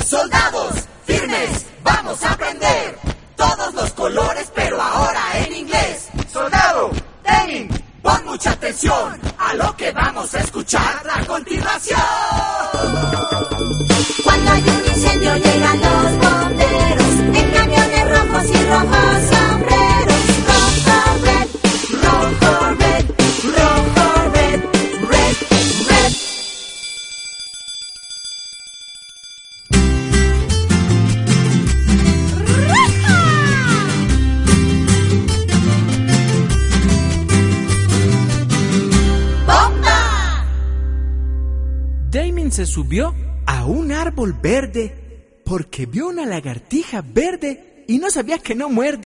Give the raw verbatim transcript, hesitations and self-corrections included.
Soldados, firmes, vamos a aprender todos los colores, pero ahora en inglés. Soldado, Damien, pon mucha atención a lo que vamos a escuchar a continuación. Cuando hay un incendio llegan los bomberos en camiones rojos y rojos sombreros. Rojo, red, rojo, red, rojo, red, red, red. ¡Bomba! Damien se subió a un árbol verde porque vio una lagartija verde y no sabía que no muerde.